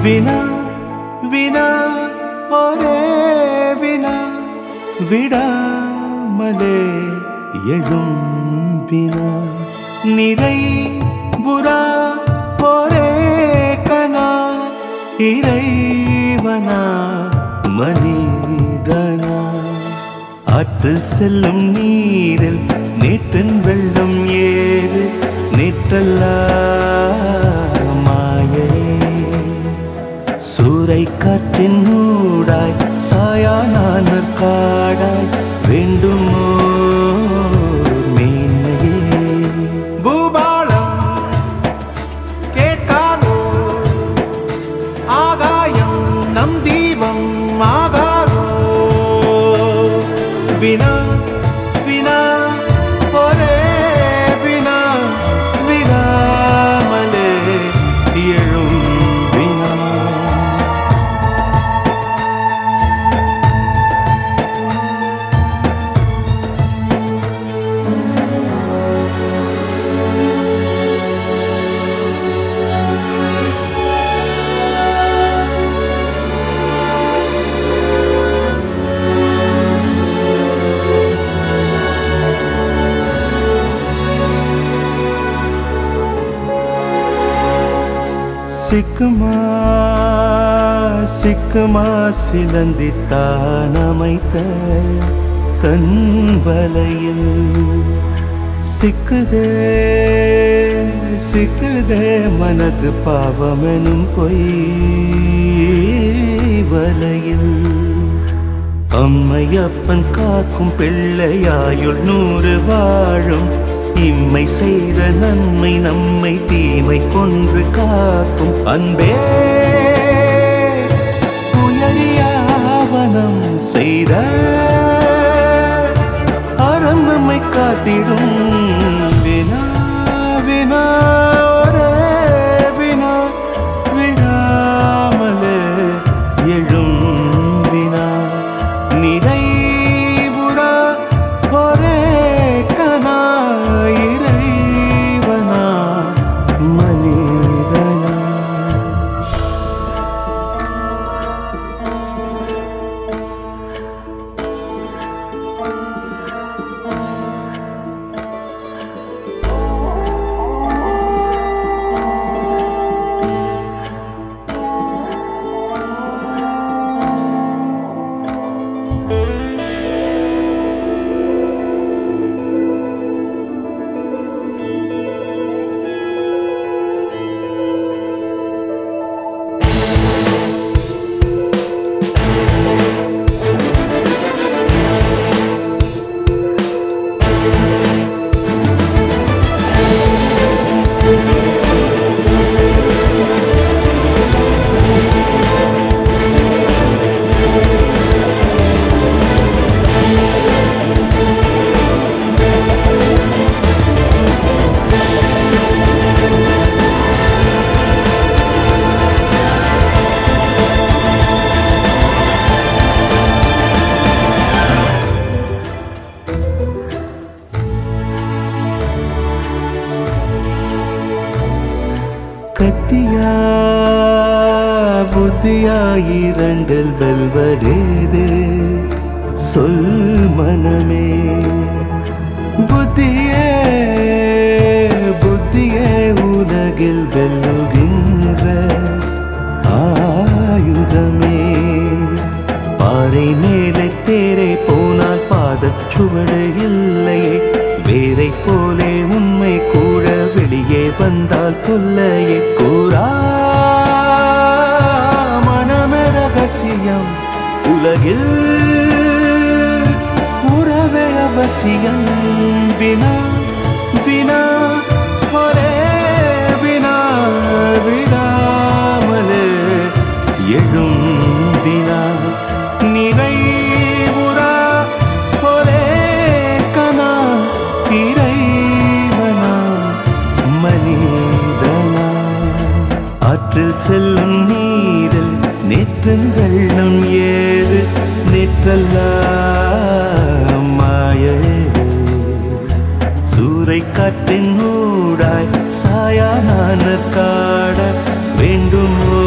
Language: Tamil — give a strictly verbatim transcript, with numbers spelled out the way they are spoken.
வினா வினா ஒரே வினா விடாமலே எழும் வினா நிறை புறா ஒரே கனா இறைவனா மனிதனா ஆற்றில் செல்லும் நீரில் நேற்றின் வெள்ளம் ஏது நேற்றல்லா மாயே சூறை காற்றின் ஊடாய் சாயா நானர் காடாய் வேண்டுமோ மேன்மையே பூபாலம் கேட்காதோ ஆகாயம் நம் தீபம் ஆகாதோ வினா வினா ஒரே வினா விடாமலே எழும் வினா சிக்குமா சிக்குமா சிலந்தித்தான் அமைத்த தன் வலையில் சிக்குதே சிக்குதே மனது பாவமெனும் பொய் வலையில் அம்மையப்பன் காக்கும் பிள்ளையாயுள் நூறு வாழும் இம்மை செய்த நன்மை நம்மை தீமை கொன்று காக்கும் அன்பே புயலியாவனம் செய்த அறம் நம்மை காத்திடும் வினா வினா ஒரே வினா விடாமலே எழும் வினா நிறைவுறா ஒரே கனா இறைவனா மனிதனா கத்தியா புத்தியா இரண்டில் வெல்வதேது சொல் மனமே புத்தியே புத்தியே உலகில் வெல்லுகின்ற ஆயுதமே பாறை மேலே தேரை போனால் பாதச்சுவடு இல்லையே வேரை போலே உண்மை கூட வெளியே வந்தால் தொல்லையே கூறா மனமே ரகசியம் உலகில் உறவே அவசியம் வினா வினா ஒரே வினா விடாமலே எழும் வினா நிறைவுறா ஒரே கனா இறைவனா மனிதனா ஆற்றில் செல்லும் நீரில் நேற்றின் வெள்ளம் ஏது நேற்றல்லா மாயே சூறை காற்றின் ஊடாய் சாயா நானர் காட வேண்டுமோ